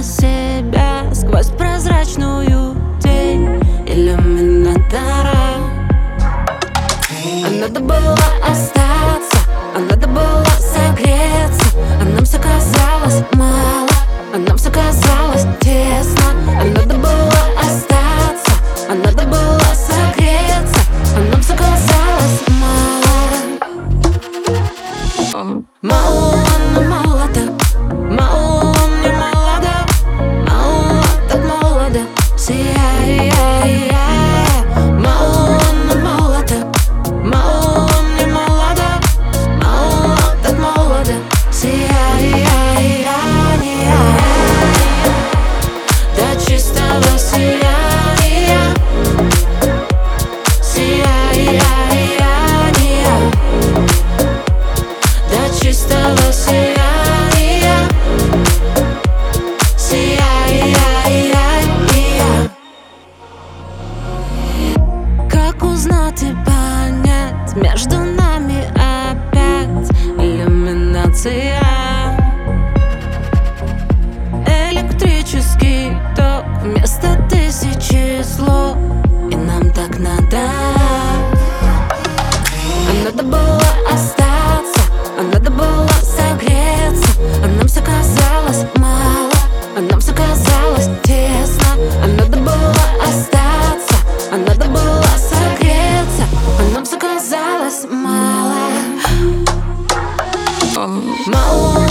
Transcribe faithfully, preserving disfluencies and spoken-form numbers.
на себя сквозь прозрачную тень иллюминатора. А надо было остаться, а надо было согреться, а нам все казалось мало, а нам все казалось тесно. А надо было остаться, а надо было согреться, а нам все казалось мало. Мало, но мало так, мало, не молодо, мало так молодо, сияй. Мало, но мало так, мало, не молодо, мало так молодо, сияй. До чистого сияния, сияй. До чистого сияния, сияй. Как узнать и понять, между нами опять иллюминация? Электрический ток вместо тысячи слов, и нам так надо. А надо было остаться, а надо было согреться, а нам все казалось мало, а нам все казалось тесно. А надо было остаться, а надо было согреться, а нам все казалось мало. Мало.